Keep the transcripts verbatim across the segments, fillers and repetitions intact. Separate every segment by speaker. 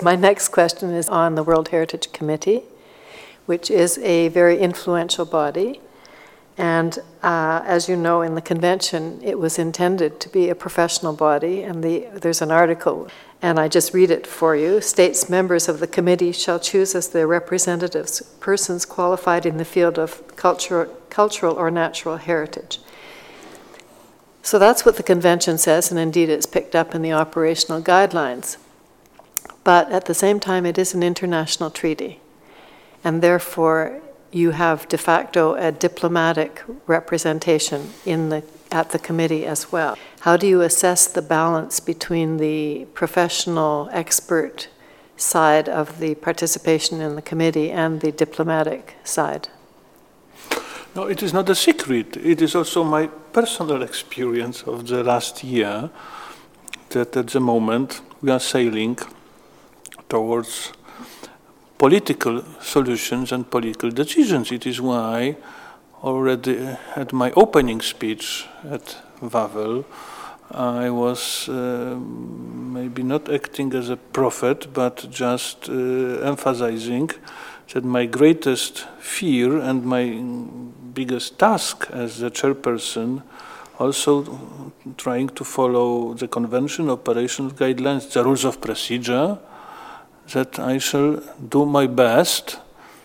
Speaker 1: my next question is on the World Heritage Committee, which is a very influential body. And uh, as you know, in the convention, it was intended to be a professional body, and the, there's an article, and I just read it for you. States members of the committee shall choose as their representatives persons qualified in the field of cultural, cultural or natural heritage. So that's what the convention says, and indeed it's picked up in the operational guidelines. But at the same time, it is an international treaty, and therefore you have de facto a diplomatic representation in the, at the committee as well. How do you assess the balance between the professional expert side of the participation in the committee and the diplomatic side?
Speaker 2: No, it is not a secret. It is also my personal experience of the last year that at the moment we are sailing towards political solutions and political decisions. It is why already at my opening speech at Wawel, I was uh, maybe not acting as a prophet, but just uh, emphasizing that my greatest fear and my biggest task as the chairperson, also trying to follow the convention, operational guidelines, the rules of procedure, that I shall do my best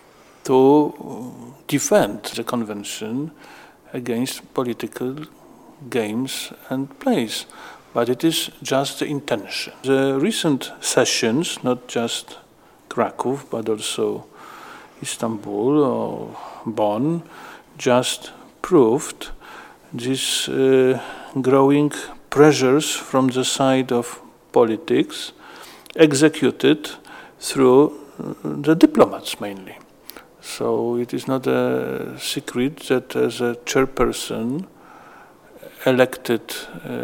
Speaker 2: to defend the convention against political games and plays. But it is just the intention. The recent sessions, not just Krakow, but also Istanbul or Bonn, just proved these uh, growing pressures from the side of politics executed through the diplomats mainly. So it is not a secret that as a chairperson elected uh,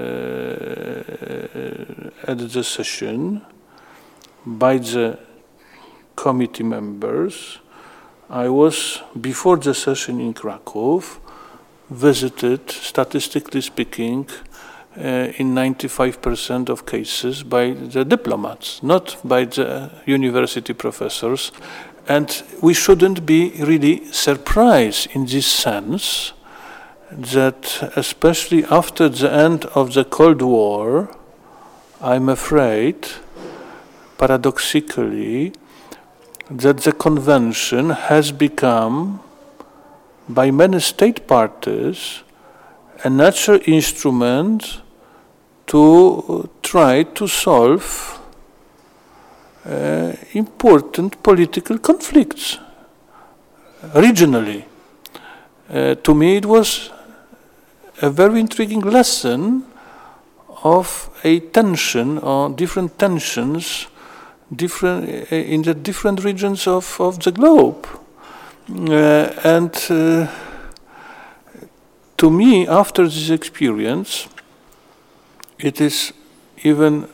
Speaker 2: at the session by the committee members, I was, before the session in Krakow, visited, statistically speaking, Uh, in ninety-five percent of cases by the diplomats, not by the university professors. And we shouldn't be really surprised in this sense that, especially after the end of the Cold War, I'm afraid, paradoxically, that the convention has become, by many state parties, a natural instrument to try to solve uh, important political conflicts regionally. Uh, to me, it was a very intriguing lesson of a tension or different tensions different, uh, in the different regions of, of the globe. Uh, and uh, to me, after this experience, it is even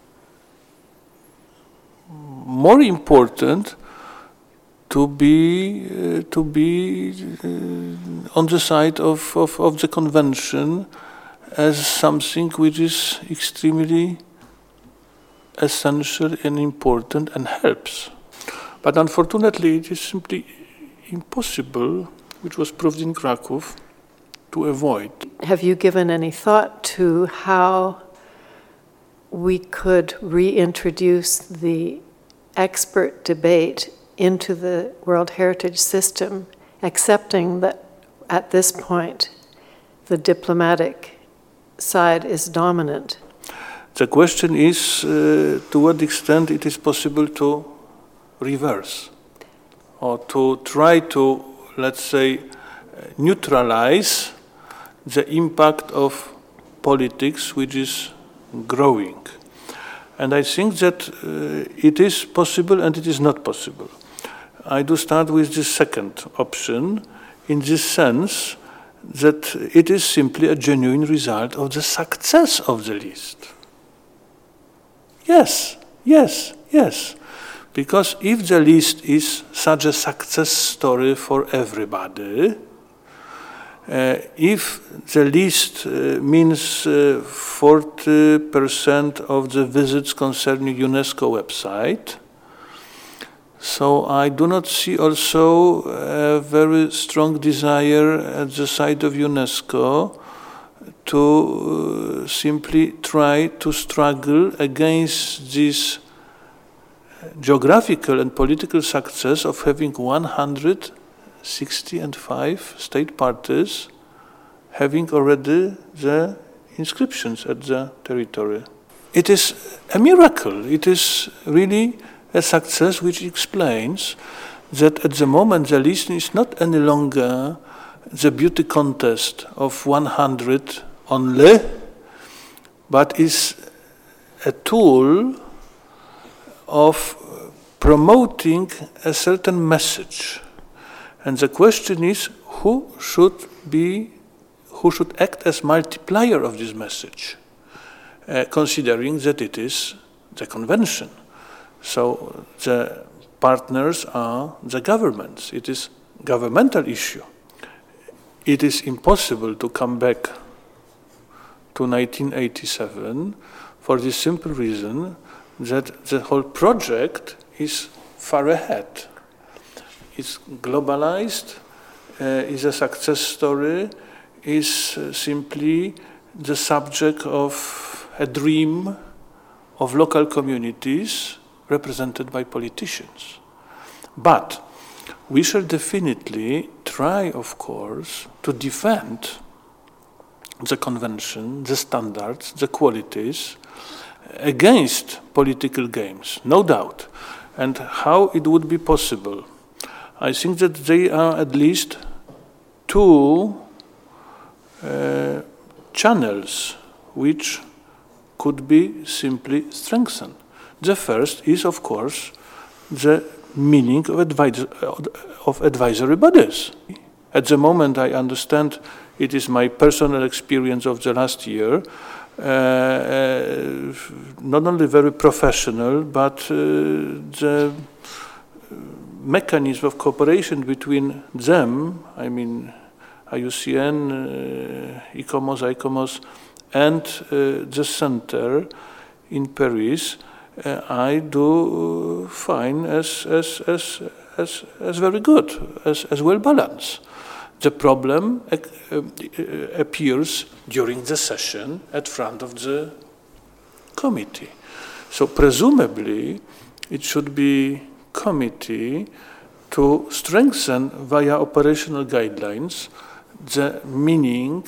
Speaker 2: more important to be uh, to be uh, on the side of, of, of the convention as something which is extremely essential and important and helps. But unfortunately, it is simply impossible, which was proved in Krakow, to avoid.
Speaker 1: Have you given any thought to how we could reintroduce the expert debate into the World Heritage System, accepting that at this point the diplomatic side is dominant?
Speaker 2: The question is uh, to what extent it is possible to reverse or to try to, let's say, neutralize the impact of politics which is growing. And I think that uh, it is possible and it is not possible. I do start with the second option in this sense that it is simply a genuine result of the success of the list. Yes, yes, yes. Because if the list is such a success story for everybody, Uh, if the list uh, means uh, forty percent of the visits concerning UNESCO website, So I do not see also a very strong desire at the side of UNESCO to uh, simply try to struggle against this geographical and political success of having one hundred sixty-five state parties having already the inscriptions at the territory. It is a miracle. It is really a success which explains that at the moment the list is not any longer the beauty contest of one hundred only, but is a tool of promoting a certain message. And the question is, who should be, who should act as multiplier of this message, uh, considering that it is the convention. So the partners are the governments. It is a governmental issue. It is impossible to come back to nineteen eighty-seven for the simple reason that the whole project is far ahead. It's globalized, uh, is a success story, is uh, simply the subject of a dream of local communities represented by politicians. But we shall definitely try, of course, to defend the convention, the standards, the qualities against political games, no doubt. And how it would be possible? I think that there are at least two uh, channels which could be simply strengthened. The first is, of course, the meaning of, advis of advisory bodies. At the moment, I understand it is my personal experience of the last year, uh, uh, not only very professional, but uh, the mechanism of cooperation between them, I mean, I U C N, uh, ICOMOS, ICOMOS, and uh, the center in Paris, uh, I do find as, as, as, as, as very good, as, as well balanced. The problem uh, uh, appears during the session at front of the committee. So presumably it should be committee to strengthen via operational guidelines the meaning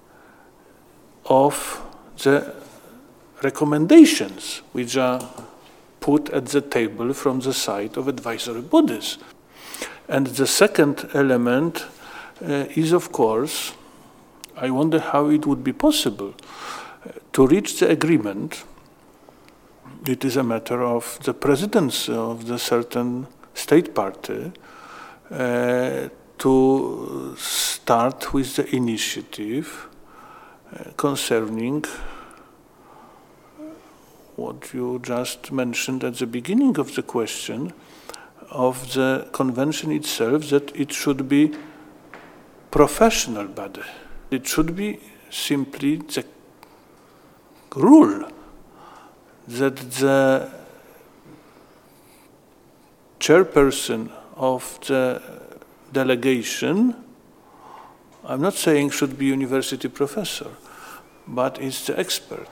Speaker 2: of the recommendations which are put at the table from the side of advisory bodies. And the second element uh, is, of course, I wonder how it would be possible uh, to reach the agreement. It is a matter of the presidency of the certain state party uh, to start with the initiative uh, concerning what you just mentioned at the beginning of the question of the convention itself, that it should be professional body. It should be simply the rule that the chairperson of the delegation, I'm not saying should be university professor, but is the expert.